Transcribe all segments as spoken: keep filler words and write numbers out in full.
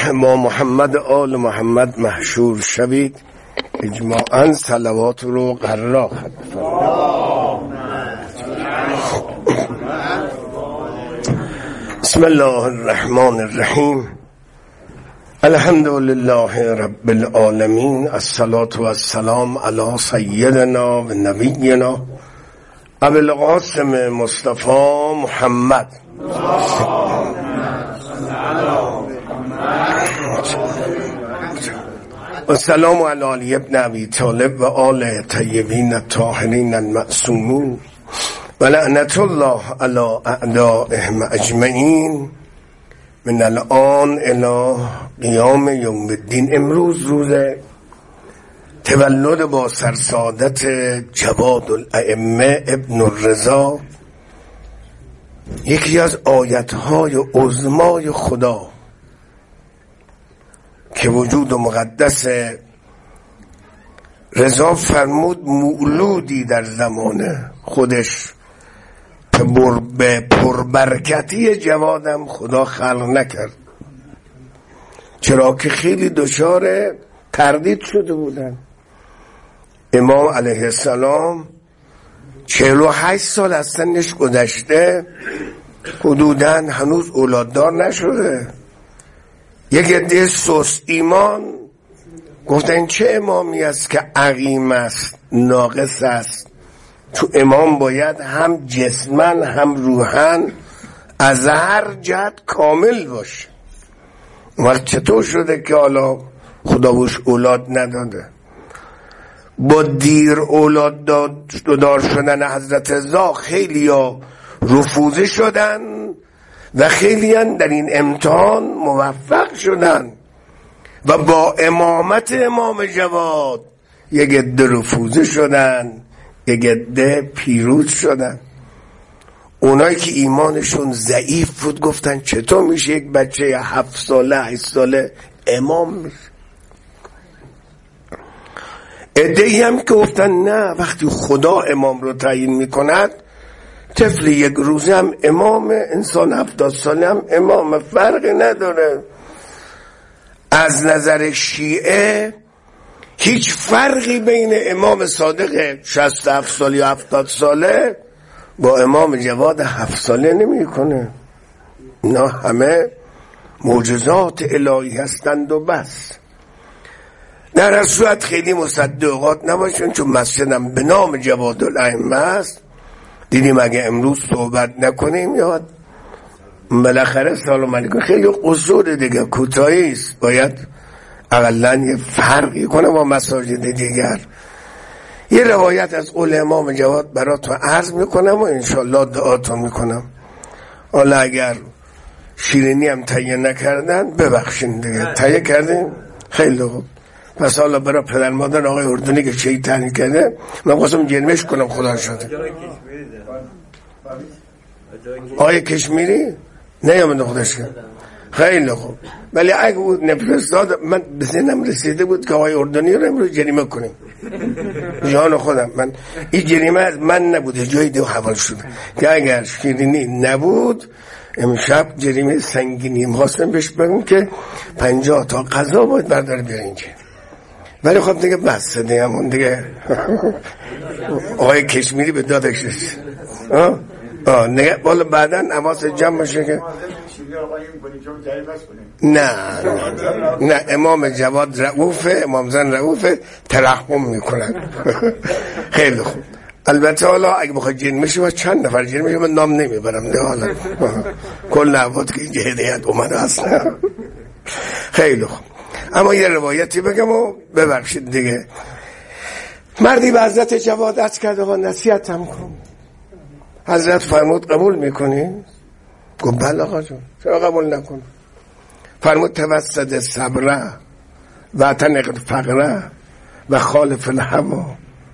ما محمد آل محمد محشور شوید. اجماعاً صلوات رو قرار خد. بسم الله الرحمن الرحیم. الحمد لله رب العالمین. الصلاة والسلام علی سیدنا و نبینا ابی القاسم مصطفی محمد و سلام علی علی ابن ابی طالب و آل طیبین الطاهرین المعصومین و لعنت الله علی اعدائهم اجمعین من الان الی قیام یوم الدین. امروز روز تولد با سرسعادت جواد الائمه ابن الرضا، یکی از آیتهای عظمای خدا که وجود مقدس رضا فرمود مولودی در زمان خودش به پربرکتی جوادم خدا خلق نکرد، چرا که خیلی دچار تردید شده بودن. امام علیه السلام چهل و هشت سال از سنش گذشته، حدوداً هنوز اولاددار نشده. یک عده سوس ایمان گفتن چه امامی است که عقیم است، ناقص است. تو امام باید هم جسمن هم روحن از هر جهت کامل باشه. وقت چطور شده که حالا خدا بوش اولاد نداده؟ با دیر اولاد دار شدن حضرت رضا خیلی ها رفوزه شدن و خیلی ها در این امتحان موفق شدن و با امامت امام جواد یک عده رفوزه شدن، یک عده پیروز شدن. اونایی که ایمانشون ضعیف بود گفتن چطور میشه یک بچه هفت ساله هشت ساله امام میشه؟ عده‌ای هم که گفتن نه، وقتی خدا امام رو تعیین میکند طفل یک روزه هم امام، انسان هفتاد ساله هم امام، فرقی نداره. از نظر شیعه هیچ فرقی بین امام صادق شصت و هفت ساله یا هفتاد ساله با امام جواد هفت ساله نمی کنه. اینا همه معجزات الهی هستند و بس. در از صورت خیلی مصدقات نباشن، چون مسجدم به نام جواد الائمه است. دیدیم اگه امروز صحبت نکنیم یاد بالاخره سلام علیکم خیلی قصور دیگه کوتاهی است، باید اقلا یه فرقی کنه با مساجد دیگر. یه روایت از قول امام جواد براتون عرض میکنم و انشالله دعاتون میکنم. حالا اگر شیرینی هم تهیه نکردن ببخشین دیگه، تهیه کردیم خیلی خوب. پس حالا برای پدر مادر آقای اردنی که چهی تهیه کرده من خواستم جرمش کنم. خدا شده آقای کشمیری نیامده خودش کرد. خیلی خوب، ولی اگه بود نفرستاد من به ذهنم رسیده بود که آقای اردنی رو امروز جریمه کنیم. جان خودم من این جریمه از من نبود، جای دیو حوال شده که اگر شیرینی نبود امشب جریمه سنگینی خواستم بهش بگم که پنجاه تا قضا باید بردار بیار اینجا. ولی خب دیگه بس دیگه همون دیگه آقای کشمیری به دادش رسید. آه آه نه بالا بعداً حواس جمع باشه که نه نه نه امام جواد رؤوفه، امام زن رؤوفه، ترحم میکنن. خیلی خوب. البته حالا اگه بخواد جن میشه و چند نفر جن میشه من نام نمیبرم نه، حالا کل عباد که اینجا هدایت اومده هست. خیلی خوب. اما یه روایتی بگم و ببخشید دیگه. مردی به حضرت جواد عرض کرد آقا نصیحت هم کن. حضرت فرمود قبول میکنی؟ گفت بله آقا جون، چرا قبول نکن؟ فرمود توسط صبره و تنقل فقره و خالف الهوا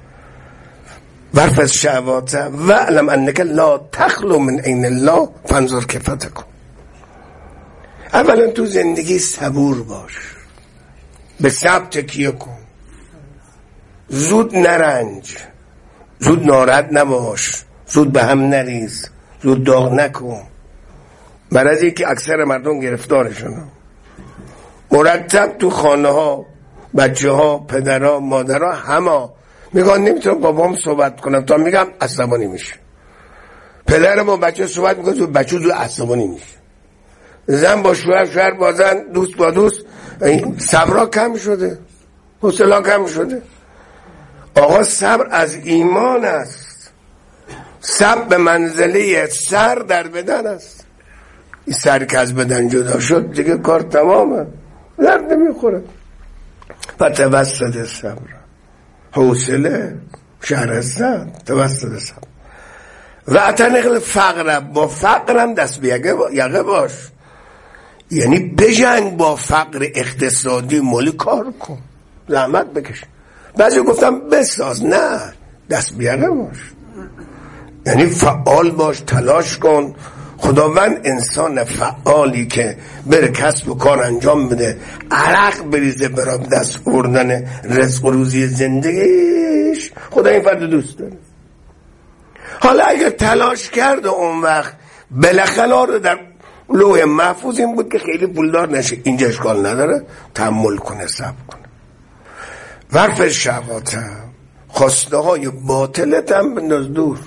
ورفض شهواته و علم انک لا تخلو من عین الله فانظر کیف تکون. اولا تو زندگی صبور باش، به صبر تکیه کن، زود نرنج، زود ناراحت نباش، زود به هم نریز، زود داغ نکن. مرضی که اکثر مردم گرفتارشون. مرتب تو خانه ها بچه ها پدرها مادرها همه میگن نمیتونم بابام صحبت کنم تا میگم عصبانی میشه. پدر با بچه صحبت میکنه تو بچه دو عصبانی میشه. زن با شوهر شوهر با زن دوست با دوست صبرها کم شده حوصله کم شده. آقا صبر از ایمان است. صبر به منزله سر در بدن است. این سر که از بدن جدا شد دیگه کار تمامه درد نمیخوره. و توسط صبر حوصله شهرستن توسط صبر و اتنقل فقر با فقرم دست به یقه باش. یعنی بجنگ با فقر اقتصادی مالی کار کن زحمت بکش. بعضی گفتم بساز نه دست به یقه باش یعنی فعال باش تلاش کن. خداوند انسان فعالی که بره کسب و کار انجام بده عرق بریزه برای دست بردن رزق و روزی زندگیش خدا این فرد دوست داره. حالا اگر تلاش کرد اون وقت بالاخره در لوح محفوظ این بود که خیلی پولدار نشه اینجا اشکال نداره تحمل کنه صبر کنه. ورف شهوات خواسته های باطلت هم بنداز دور.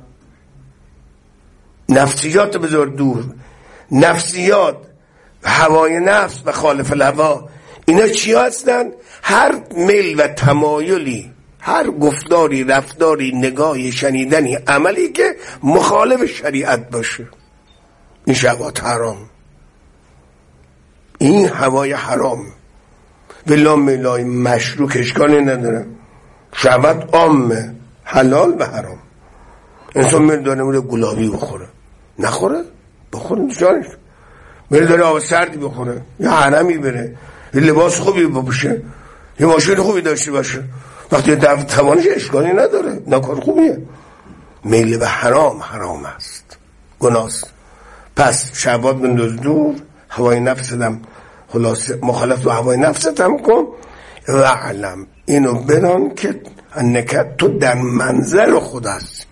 نفسیات بذار دور. نفسیات هوای نفس و خالف الهوا اینا چی هستن؟ هر میل و تمایلی هر گفتاری رفتاری نگاهی شنیدنی عملی که مخالف شریعت باشه این شهوات حرام. این هوای حرام ولا ملای مشروع اشکالی نداره. شهوت عامه حلال و حرام. انسان میره داره میره گلابی بخوره نخوره بخوره جانش میره داره آب سردی بخوره یا حرمی بره یه لباس خوبی بپوشه یه ماشین خوبی داشته باشه وقتی توانش اشکالی نداره نکار خوبیه. میل به حرام حرام است گناست. پس شهوات بنداز دور. هوای نفستم خلاصه مخالف و هوای نفستم کن و علم اینو بدان که انکت تو در منزل خود است.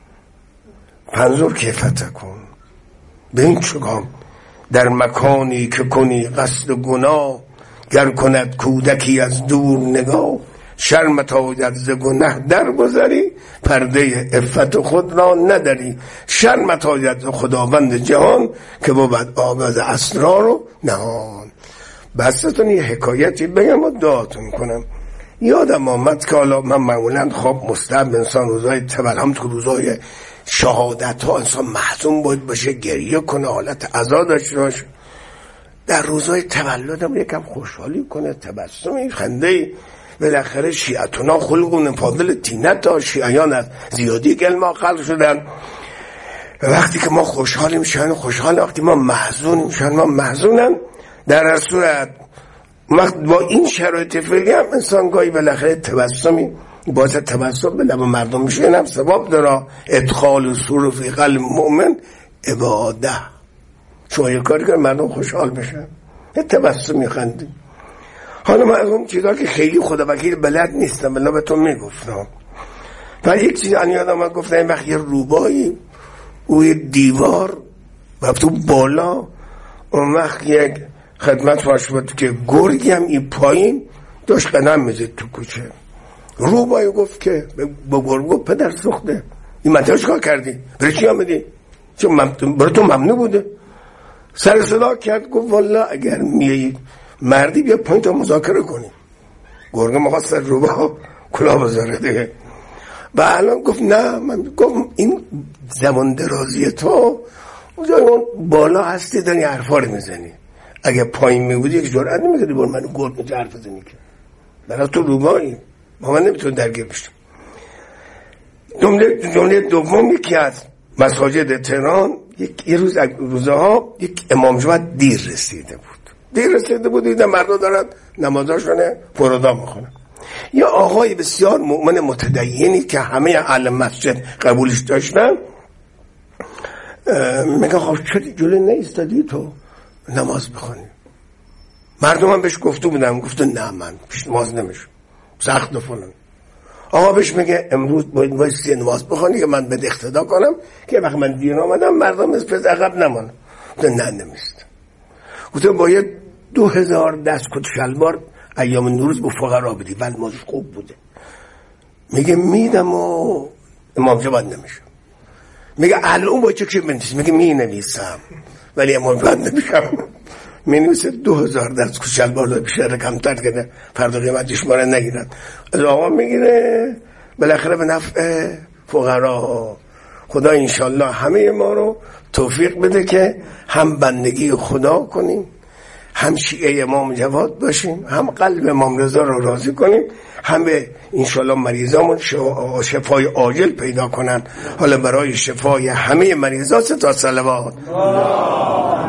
پنظور کیفت کن به این چگام در مکانی که کنی قصد گناه گر کند کودکی از دور نگاه شرمت آید ز گناه در گذری پرده عفت خود را نداری. شرمت آید ز خداوند جهان که بود آغاز اسرار رو نهان. بستتون یه حکایتی بگم و دعاتون کنم. یادم آمد که حالا من معمولا خواب مستحب انسان روزای تولد هم تو روزای شهادت ها انسان محزون باید باشه گریه کنه حالت عزا داشته باشه. در روزای تولدم یکم خوشحالی کنه تبسمی خنده. بالاخره شیعتونا خلقون فاضل تینت ها شیعیان از زیادی گلما خلق شدن. وقتی که ما خوشحالیم شاید خوشحال وقتی ما محزونیم شاید ما محزونن. در هر صورت وقت با این شرایط فعلی هم انسان گاهی بالاخره تبسمی باعث تبسم به لب مردم میشه این هم ثواب داره. ادخال سرور فی قلب مؤمن عباده شما یه کاری کنید مردم خوشحال بشن یه تبسم میخندی. حالا من از اون چیزا که خیلی خدا وکیل بلد نیستم بلا به تو میگفتم و یک چیز ان یادم من گفتم این وقت یه روبایی اوی دیوار و تو بالا اون وقت یک خدمت فرش بود که گرگی هم این پایین داشت قدم میزد تو کوچه. روبایی گفت که با گرگو پدر سخته این منطقه چکار کردی؟ برای چی آمدی؟ چون برای تو ممنوع بوده. سر صدا کرد گفت والا اگر میایی مردی بیا پایین تا مذاکره کنی. گرگه مخواست سر روبا کلا بذاره دیگه. و الان گفت نه من گفت این زمان درازی تو اون بالا هستی داری حرفا رو میزنی. اگه پایین میبودی یک جرأت نمیکردی بر منو گرگ میگه حرف بزنی که برای تو روبایی ما من نمیتونم درگیر بشم. جمله جمله دومی که از مساجد تهران یک یه روز روزها یک امام جمعه دیر رسیده بود. دیر رسیده بود دیدم مردم دارن نمازاشونه فرودا میخونن. یا آقای بسیار مؤمن متدینی که همه اهل مسجد قبولش داشتن میگه خب چرا جلوی نایستادی تو نماز بخونی؟ مردم هم بهش گفته بودم گفته نه من پیش نماز نمیشم سخت و فلان. آقا بهش میگه امروز باید وایسی نماز بخونی که من به اقتدا کنم که وقتی من دیر آمدم مردم از پس عقب نمانه. گفته نه نمیست. گفته باید دو هزار دست کت شلوار ایام نوروز به فقرا بدی. بعد مازش خوب بوده. میگه میدم و امام جواد نمیشه. میگه الان با چه چی بنویسی؟ میگه می نویسم ولی امام جواد نمیشم. می نویسه دو هزار دست کت شلوار داره پیش رقم‌تر کنه فردا قیمتش ماره نگیرن. از آقا میگیره بالاخره به نفع فقرا. خدا انشالله همه ما رو توفیق بده که هم بندگی خدا کنیم، هم شیعه امام جواد باشیم، هم قلب امام رضا رو راضی کنیم، هم به انشالله مریضامون شفای عاجل پیدا کنن. حالا برای شفای همه مریضات تا صلوات